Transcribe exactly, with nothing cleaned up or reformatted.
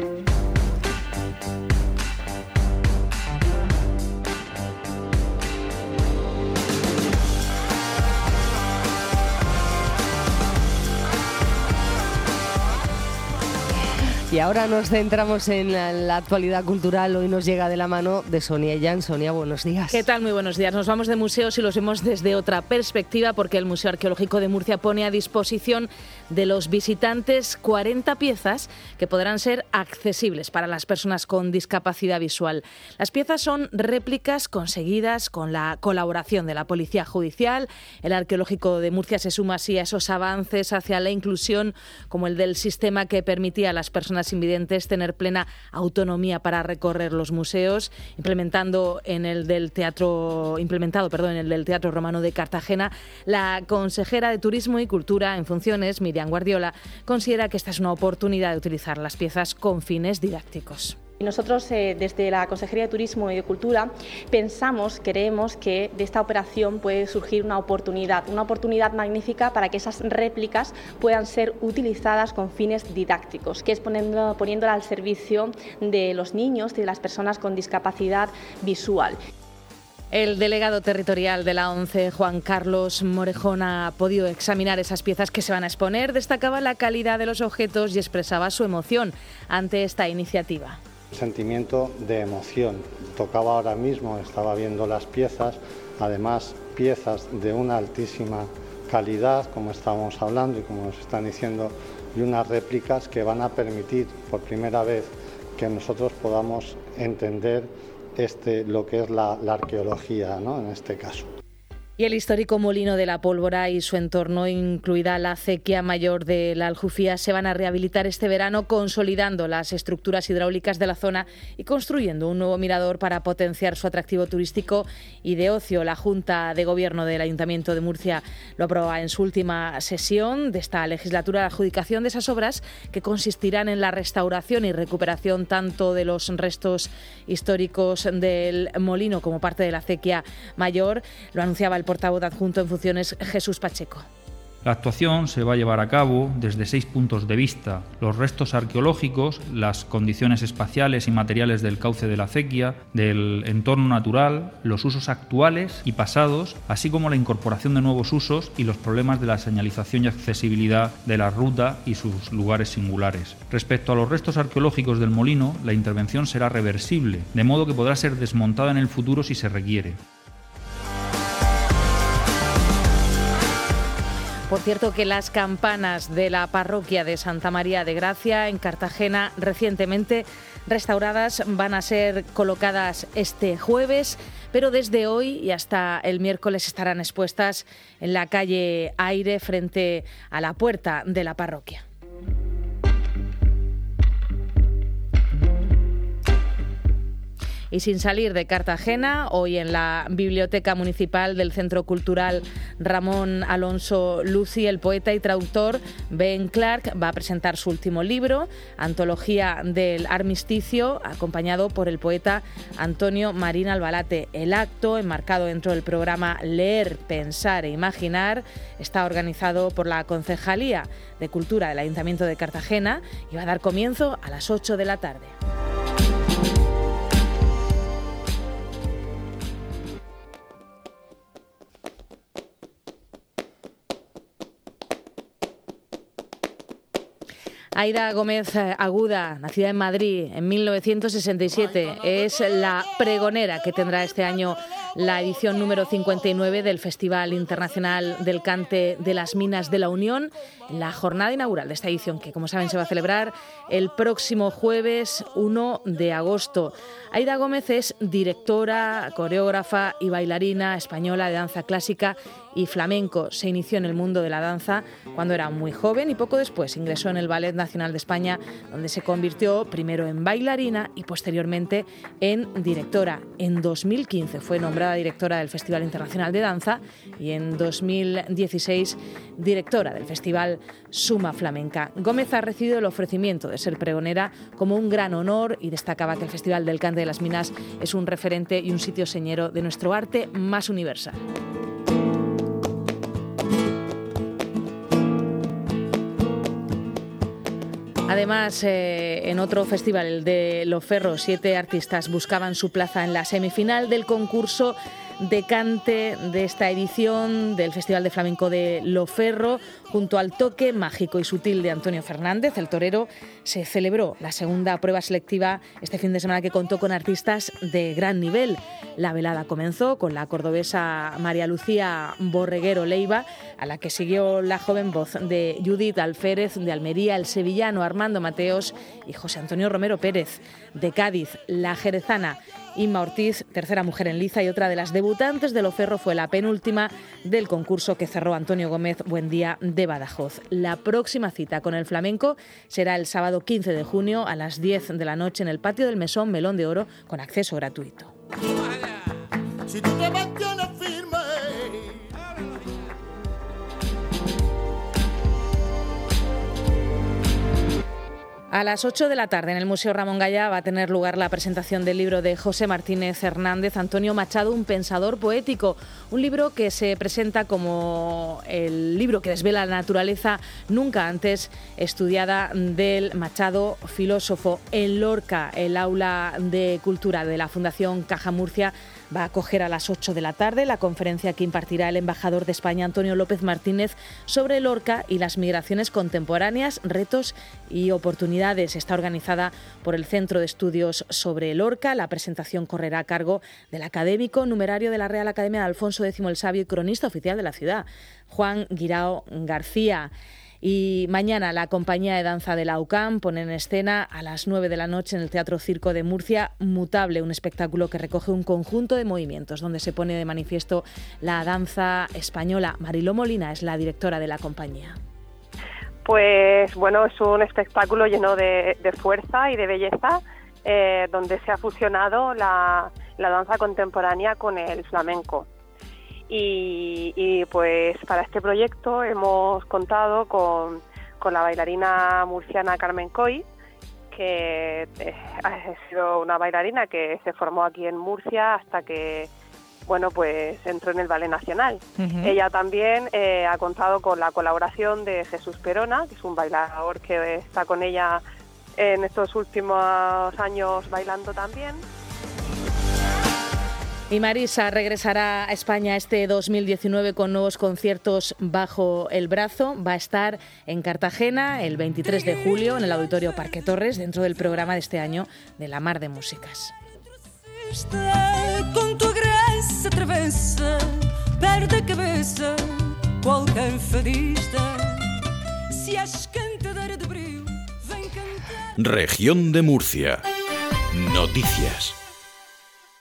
Y ahora nos centramos en la, la actualidad cultural. Hoy nos llega de la mano de Sonia Yan. Sonia, buenos días. ¿Qué tal? Muy buenos días. Nos vamos de museos y los vemos desde otra perspectiva, porque el Museo Arqueológico de Murcia pone a disposición de los visitantes cuarenta piezas que podrán ser accesibles para las personas con discapacidad visual. Las piezas son réplicas conseguidas con la colaboración de la Policía Judicial. El Arqueológico de Murcia se suma así a esos avances hacia la inclusión, como el del sistema que permitía a las personas invidentes tener plena autonomía para recorrer los museos, implementando en el del teatro, implementado, perdón, en el del Teatro Romano de Cartagena. La consejera de Turismo y Cultura en funciones, Miriam Guardiola, considera que esta es una oportunidad de utilizar las piezas con fines didácticos. Nosotros, eh, desde la Consejería de Turismo y de Cultura, pensamos, creemos que de esta operación puede surgir una oportunidad, una oportunidad magnífica para que esas réplicas puedan ser utilizadas con fines didácticos, que es poniendo, poniéndola al servicio de los niños y de las personas con discapacidad visual. El delegado territorial de la ONCE, Juan Carlos Morejón, ha podido examinar esas piezas que se van a exponer, destacaba la calidad de los objetos y expresaba su emoción ante esta iniciativa. Sentimiento de emoción. Tocaba ahora mismo, estaba viendo las piezas, además piezas de una altísima calidad, como estábamos hablando y como nos están diciendo, y unas réplicas que van a permitir por primera vez que nosotros podamos entender este, lo que es la, la arqueología, ¿no?, en este caso. Y el histórico Molino de la Pólvora y su entorno, incluida la acequia mayor de la Aljufía, se van a rehabilitar este verano, consolidando las estructuras hidráulicas de la zona y construyendo un nuevo mirador para potenciar su atractivo turístico y de ocio. La Junta de Gobierno del Ayuntamiento de Murcia lo aprobó en su última sesión de esta legislatura, la adjudicación de esas obras que consistirán en la restauración y recuperación tanto de los restos históricos del molino como parte de la acequia mayor. Lo anunciaba el portavoz adjunto en funciones, Jesús Pacheco. La actuación se va a llevar a cabo desde seis puntos de vista: los restos arqueológicos, las condiciones espaciales y materiales del cauce de la acequia, del entorno natural, los usos actuales y pasados, así como la incorporación de nuevos usos y los problemas de la señalización y accesibilidad de la ruta y sus lugares singulares. Respecto a los restos arqueológicos del molino, la intervención será reversible, de modo que podrá ser desmontada en el futuro si se requiere. Por cierto, que las campanas de la parroquia de Santa María de Gracia en Cartagena, recientemente restauradas, van a ser colocadas este jueves, pero desde hoy y hasta el miércoles estarán expuestas en la calle Aire, frente a la puerta de la parroquia. Y sin salir de Cartagena, hoy en la Biblioteca Municipal del Centro Cultural Ramón Alonso Luci, el poeta y traductor Ben Clark va a presentar su último libro, Antología del Armisticio, acompañado por el poeta Antonio Marín Albalate. El acto, enmarcado dentro del programa Leer, Pensar e Imaginar, está organizado por la Concejalía de Cultura del Ayuntamiento de Cartagena y va a dar comienzo a las ocho de la tarde. Aida Gómez Aguda, nacida en Madrid en mil novecientos sesenta y siete, es la pregonera que tendrá este año la edición número cincuenta y nueve del Festival Internacional del Cante de las Minas de la Unión, en la jornada inaugural de esta edición, que, como saben, se va a celebrar el próximo jueves uno de agosto. Aida Gómez es directora, coreógrafa y bailarina española de danza clásica y flamenco. Se inició en el mundo de la danza cuando era muy joven y poco después ingresó en el Ballet Nacional de España, donde se convirtió primero en bailarina y posteriormente en directora. En dos mil quince fue nombrada directora del Festival Internacional de Danza y en dos mil dieciséis directora del Festival Suma Flamenca. Gómez ha recibido el ofrecimiento de ser pregonera como un gran honor y destacaba que el Festival del Cante de las Minas es un referente y un sitio señero de nuestro arte más universal. Además, eh, en otro festival, el de Loferro, siete artistas buscaban su plaza en la semifinal del concurso de cante de esta edición del Festival de Flamenco de Loferro. Junto al toque mágico y sutil de Antonio Fernández, el torero, se celebró la segunda prueba selectiva este fin de semana, que contó con artistas de gran nivel. La velada comenzó con la cordobesa María Lucía Borreguero Leiva, a la que siguió la joven voz de Judith Alférez de Almería, el sevillano Armando Mateos y José Antonio Romero Pérez de Cádiz. La jerezana Inma Ortiz, tercera mujer en liza y otra de las debutantes de Loferro, fue la penúltima del concurso que cerró Antonio Gómez Buendía de Badajoz. La próxima cita con el flamenco será el sábado quince de junio a las diez de la noche en el patio del Mesón Melón de Oro, con acceso gratuito. Si tú te mantienes firme. A las ocho de la tarde en el Museo Ramón Gaya va a tener lugar la presentación del libro de José Martínez Hernández, Antonio Machado, un pensador poético. Un libro que se presenta como el libro que desvela la naturaleza nunca antes estudiada del Machado filósofo. En Lorca, el aula de cultura de la Fundación Caja Murcia va a acoger a las ocho de la tarde la conferencia que impartirá el embajador de España, Antonio López Martínez, sobre Lorca y las migraciones contemporáneas, retos y oportunidades. Está organizada por el Centro de Estudios sobre Lorca. La presentación correrá a cargo del académico numerario de la Real Academia de Alfonso X el Sabio y cronista oficial de la ciudad, Juan Guirao García. Y mañana la compañía de danza de la U C A M pone en escena a las nueve de la noche en el Teatro Circo de Murcia Mutable, un espectáculo que recoge un conjunto de movimientos donde se pone de manifiesto la danza española. Mariló Molina es la directora de la compañía. Pues bueno, es un espectáculo lleno de, de fuerza y de belleza, eh, donde se ha fusionado la, la danza contemporánea con el flamenco. Y, y pues para este proyecto hemos contado con, con la bailarina murciana Carmen Coy, que eh, ha sido una bailarina que se formó aquí en Murcia hasta que bueno pues entró en el Ballet Nacional. Uh-huh. Ella también eh, ha contado con la colaboración de Jesús Perona, que es un bailador que está con ella en estos últimos años bailando también. Y Marisa regresará a España este dos mil diecinueve con nuevos conciertos bajo el brazo. Va a estar en Cartagena el veintitrés de julio en el Auditorio Parque Torres, dentro del programa de este año de La Mar de Músicas. Con tu gracia travessa, perde a cabeça, qualquer fadista. Se és cantadora de brilho, vem cantar. Región de Murcia. Noticias.